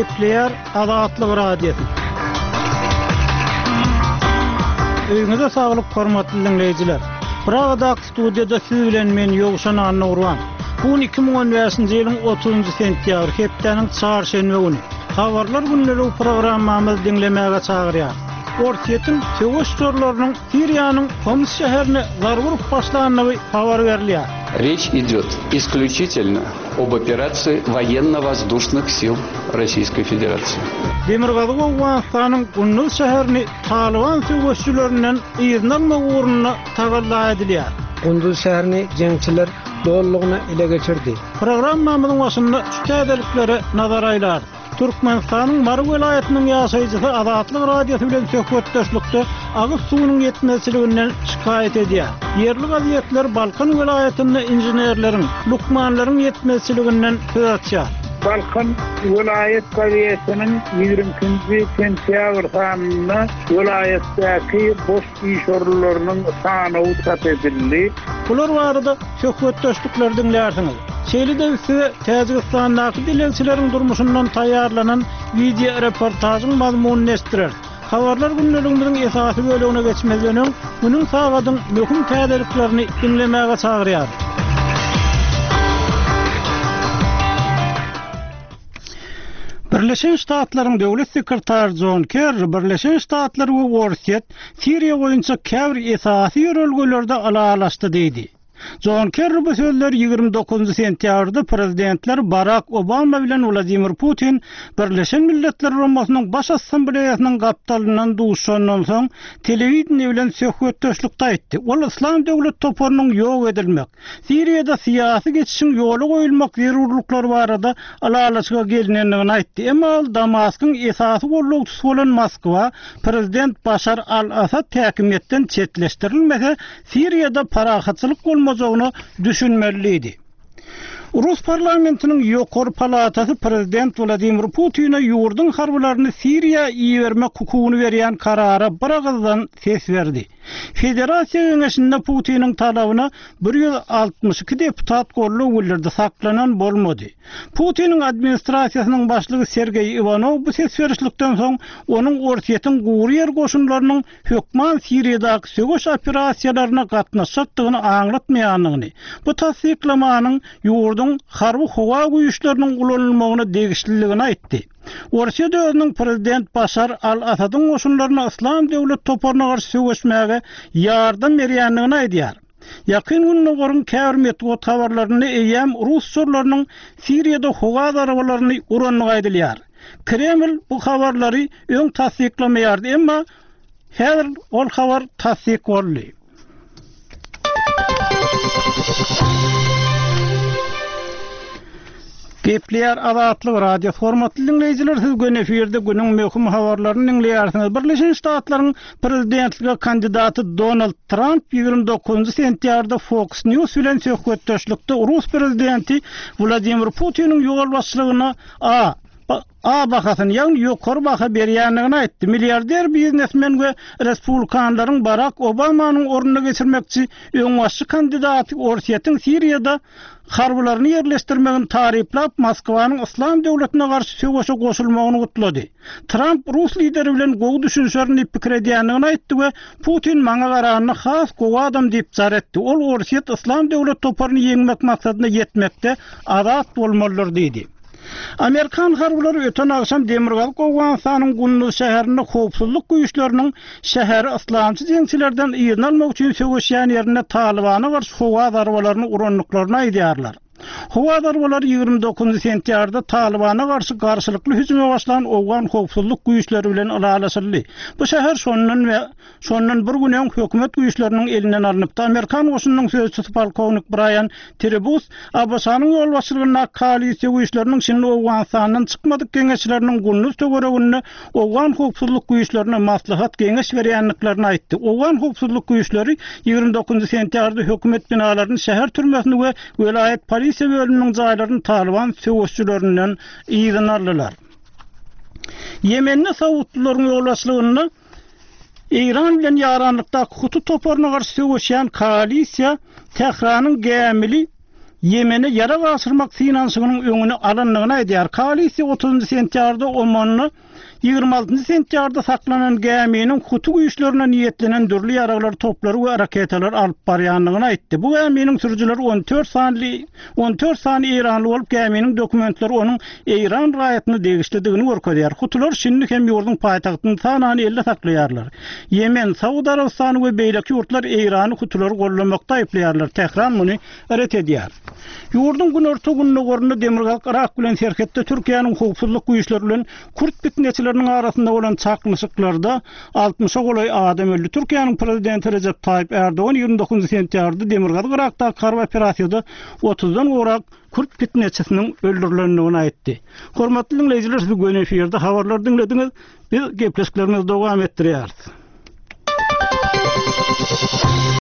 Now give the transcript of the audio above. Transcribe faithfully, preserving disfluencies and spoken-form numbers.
Kepler Azatlyk Radiosu. Öýüňize saglyk, hormatly dinleýijiler. Pragada studiýada siz bilen men Ýogşan Anurwan. Bu iki ming on beşinji ýylyň otuzunjy sentýabr hepdeniň çarşembe güni. Habarlar günleri programmamyzy dinlemäge çagyrýar. Ortiýetin söwüş sorlarynyň Siriýanyň Homs şäherine zaruryp başlanyny habar berilýär. Речь идет исключительно об операции военно-воздушных сил Российской Федерации. Demirgazy Awganystanyň Gündüz şäherini Taliban söwüşçülerinden ýygnalma uğruna tagalla edilýär. Gündüz şäherini jeňçiler dollygyny ele geçirdi. Programmamyzyň başynda şu täzelikleri nazar aýlar. Türkmenistanyň Marw welaýatynyň ýaşaýjysy Azatlyk Radiosu bilen söhbetdeşlikde agyz suwunyň ýetmezçiliginden şikayet edýär. Yerli gazetler Balkan welaýatyny injenerleriň, lukmanlaryň ýetmezçiliginden söz açýar. Balkan vilayet gazetiniň ýigrimkinji sentýabr sanyna vilayetdäki boş iş orunlarynyň sany çap edildi. Bular barada söhbetdeşlikler dinlärsiňiz. Şeýle-de size Täjikistanyň dileçileriň durmuşyndan taýýarlanan video reportasyň mazmunyny esdirer. Habarlar günlerimiziň esasy bölümine geçmezden öň bunyň sagadyň möhüm täzeliklerini dinlemäge çagyrýar. Birleşen Ştatlaryň döwlet sekretary John Kerry Birleşen Ştatlar we Ortiýet Siriýa boýunça käbir esasy ýörelgelerde alalaşdy diýdi. John Kerry bu sözler ýygrimi dokuzunjy sentýabrda prezidentler Barack Obama bilen Vladimir Putin Birleşen Milletler Romasynyň baş assambleýasynyň gapdalynyň duşandan soň telewizion bilen söhbetdeşlikde aýtdy. Ol islam döwlet toparynyň ýok edilmek, Siriýada syýasy geçişiň ýoly goýulmak zerurlyklary barada alalaşyga gelinendigini aýtdy. Emma Damaskyň esasy bolugçysy bolan Moskwa prezident Başar al-Asad häkimetden çetleşdirilmese Siriýada parahatçylyk bolmagyny düşünmeliydi. Rus parlamentinin ýokary palatasy prezident Vladimir Putin'e ýurdun harbylaryny Siriýa ýermek hukugyny berýän karara bir agzdan ses berdi. Federasiýa Geňeşinde Putin'in talabyna bir ýüz altymyş iki deputat golly öwürlerde saklanan bolmady. Putin'in administrasiýasynyň başlygy Sergey Ivanov bu ses berişlikden soň onuň Ortiýetiň gury ýer goşunlarynyň hökman Siriýadaky söwüş operasiýalaryna gatnaşykdygyny aňlatmaýanyny, bu tasdiklamanyň ýurdun harby howa güýçleriniň ulanylymagyna degişliligini aýtdy. Ortiýet özüniň prezident Başar al-Asadyň goşunlaryna islam döwlet toparyna garşy söwüşmäge ýardam berýändigini aýdýar. Ýakyn günler gorun käbir metbuat habarlaryny eýem Rus sorlarynyň Siriýada howa darabalaryny uranyny aýdylýar. Kreml bu habarlary öň tasdiklamaýardy, emma häzir ol habar tasdik boldy. Kepler Azatlyk Radio formatly dinleýijiler, siz gün efirde günüň möhüm habarlaryny dinleýärsiňiz. Birleşen Ştatlaryň prezidentlige kandidaty Donald Trump ýygrimi dokuzunjy sentýabrda Fox News bilen söhbetdeşlikde Rus prezidenti Vladimir Putin'in ýol başçylygyna a A bahasyny ýa-ni ýokary baha berýändigini aýtdy. Milliarder biznesmen we respublikanlaryň Barack Obamanyň ornuny geçirmekçi öň başçy kandidaty Ortiýetiň Siriýada harbylaryny ýerleşdirmegini taryplap Moskwanyň islam döwletine garşy söwüşe goşulmagyny gutlady. Trump Rus lideri bilen gowy düşünşlerini pikir edýändigini aýtdy we Putin maňa garanyny has gowy adam diýip jar etdi. Ol Ortiýet islam döwlet toparyny ýeňmek maksadyna ýetmekde azat bolmalydyr diýdi. Amerikan harbylary öten akşam Demirgazy Awganystanyň Gündüz şäherinde howpsuzlyk güýçleriniň şäheri islamçy jeňçilerden ýygnalmak üçin söwüşýän ýerine Talibana garşy howa darbalaryny uranlyklaryny aýdýarlar. Howa darbalary ýygrimi dokuzunjy sentýabrda Talibana garşy garşylykly hüjüme başlanan Awgan howpsuzlyk güýçleri bilen alalaşyldy. Bu şäher şondan we şondan bir gün öň hökümet güýçleriniň elinden alınıpdy. Amerikan goşunynyň sözçüsy polkownik Brian Trebus Abbasanyň ýol başçylygyna koalisiýa güýçleriniň şinli Awganystanyň çykmadyk geňeşleriniň gündüz töwereginde Awgan howpsuzlyk güýçlerine maslahat geňeş berýänliklerini aýtdy. Awgan howpsuzlyk güýçleri ýygrimi dokuzunjy sentýabrda hökümet binalaryny, şäher türmesini we welaýet polisiýa bölüminiň jaýlaryny Taliban söwüşçülerinden ýygyny aldylar. Yemenni Saudlaryň ýol başçylygyna İran bilen ýaranlykda hutu toparyna garşy söwüşýän koalisiýa Tehranyň Gämili Yemen'e yara gasırmak finansının öňüne alanlygyny aýdýar. Koalisiýa otuzunçy sentýarda Omanly ýygrima altyncy sentýarda saklanan geminiň hutuk güýçlerine niýetlenen dürli ýaraglar toplary we raketalar alyp barýanlygyny aýtdy. Bu geminiň sürüjileri on dört sanly on dört sany İranly bolup geminiň dokumentlary onuň İran raýatyny degişdirdigini görkezýär. Hutular şimdi hem ýurdun paýtagtyny Sanany elde saklaýarlar. Yemen, Saudi Arabistany we beýleki ýurtlar İrany hutulary gollamakda aýplaýarlar. Tehran muny ret edýär. Ýurdun gün ortagyny gorunda Demirgalk Irak bilen serhetde Türkiýanyň hukukçylyk güýçleri bilen Kürt bitneçileriniň arasynda bolan çakmyşyklarda altmışa golay adam öldü. Türkiýanyň prezidenti Recep Tayyip Erdogan ýygrimi dokuzunçy sentýarda Demirgalk Irakda karwa operasiýada otuzdan gorak Kürt bitneçisiniň öldürilendigini aýtdy. Hormatly dinleýijiler, siz bu efirde habarlar dinlediňiz. Biz gepleşiklerimizi dowam etdirýäris.